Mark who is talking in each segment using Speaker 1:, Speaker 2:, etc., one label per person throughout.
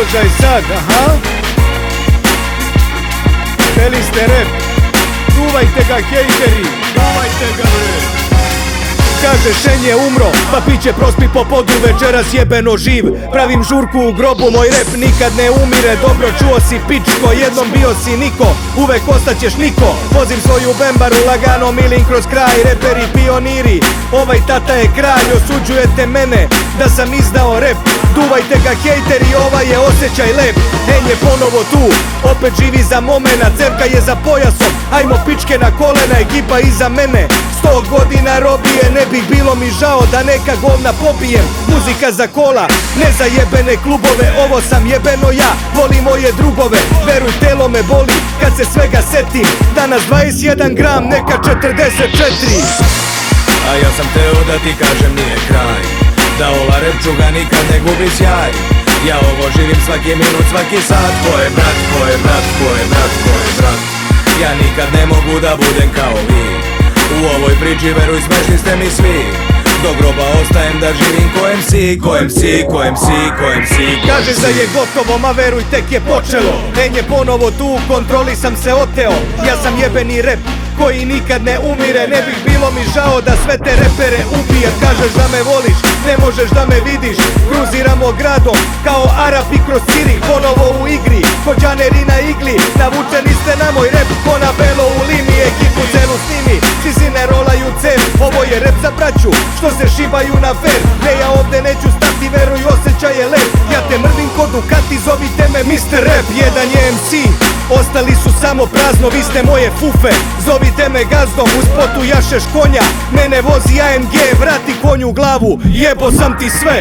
Speaker 1: položaj sad, aha. Hteli ste rep, duvajte ga hejteri, duvajte ga rep. Kaže šen je umro, pa piće prospi po podu, večeras jebeno živ. Pravim žurku u grobu, moj rep nikad ne umire. Dobro čuo si pičko, jednom bio si niko, uvek ostaćeš niko. Vozim svoju bembaru, lagano milim kroz kraj. Reperi pioniri, ovaj tata je kralj. Osuđujete mene da sam izdao rep, duvajte ga hejteri, ovaj je osjećaj lep. En je ponovo tu, opet živi za momena, cevka je za pojasom, ajmo pičke na kolena, ekipa iza mene 100 godina robije, ne bih bilo mi žao da neka govna pobijem. Muzika za kola, ne za jebene klubove, ovo sam jebeno ja, volim moje drugove. Veruj, telo me boli kad se svega setim, danas 21 gram, neka 44.
Speaker 2: A ja sam teo da ti kažem nije kraj, da ova rep čuga nikad ne gubi sjaj. Ja ovo živim svaki minut, svaki sat. Ko je brat, ko je brat, ko je brat, ko je brat. Ja nikad ne mogu da budem kao vi, u ovoj priči veruj smešni ste mi svi. Do groba ostajem da živim ko MC, ko MC, ko MC, ko MC.
Speaker 1: Kažeš da je gotovo, ma veruj tek je počelo. En je ponovo tu, u kontroli sam se oteo. Ja sam jebeni rep koji nikad ne umire, ne bih bilo mi žao da sve te repere ubijem. Kažeš da me voliš, ne možeš da me vidiš, kruziramo gradom kao Arapi kroz Cirih, ponovo u igri, ko džaneri na igli. Navučeni ste na moj rep, ko na belo u limi, ekipu celu snimi, svi si ne rolaju cel. Ovo je rep za braću, što se šibaju na fer. Ne, ja ovde neću stati, veruj, osjećaj je lep. Ja te mrvim ko Ducati, zovite me Mr. Rap. Jedan je MC, ostali su samo prazno, vi ste moje fufe, zovite me gazdom. U spotu jašeš konja, mene vozi AMG, vrati konju glavu, jebo sam ti sve.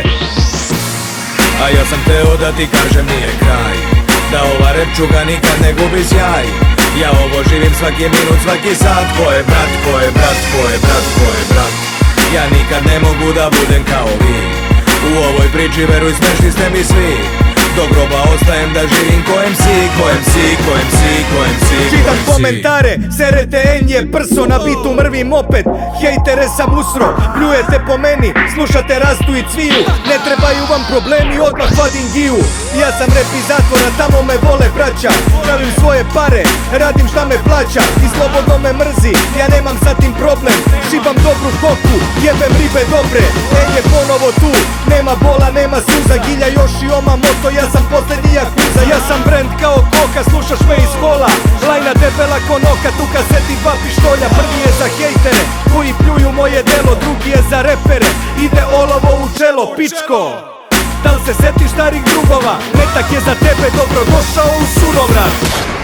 Speaker 2: A ja sam teo da ti kažem nije kraj, da ova rep čuga nikad ne gubi sjaj. Ja ovo živim svaki minut, svaki sat. Ko je brat, ko je brat, ko je brat, ko je brat. Ja nikad ne mogu da budem kao vi, u ovoj priči veruj smešni ste mi svi. Do groba ostajem da živim ko MC, ko MC, ko MC, ko MC.
Speaker 1: Čitam komentare, serete en je prso, na bitu mrvim opet, hejtere sam usro. Pljujete po meni, slušate Rastu i Cviju, ne trebaju vam problemi, odmah vadim giju. Ja sam rep iz zatvora, tamo me vole braća, pravim svoje pare, radim šta me plaća i slobodno me mrzi, ja nemam sa tim problem. Šibam dobru koku, jebem ribe dobre, en je ponovo tu, nema bola, nema suza, Gilja još i oma moto, ja sam posljednji Yakuza. Ja sam brand kao koka, slušaš me iz kola, lajna debela ko noka, tu kaseti dva pištolja. Prvi je za hejtere koji pljuju moje delo, drugi je za repere, ide olovo u čelo, pičko. Da li se setiš starih drugova, metak je za tebe, dobrodošao u sunovrat.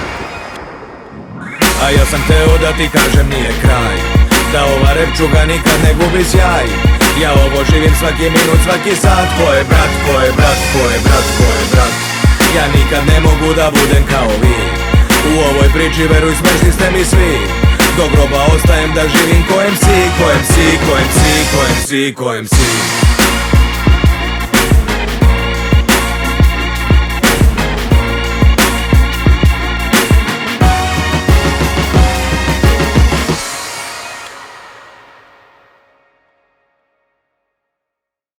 Speaker 2: A ja sam teo da ti kažem nije kraj, da ova rep čuga nikad ne gubi sjaj. Ja ovo živim svaki minut, svaki sat. Ko je brat, ko je brat, ko je brat, ko je brat. Ja nikad ne mogu da budem kao vi, u ovoj priči veruj smešni ste mi svi. Do groba ostajem da živim ko MC, ko MC, ko MC, ko MC, ko MC.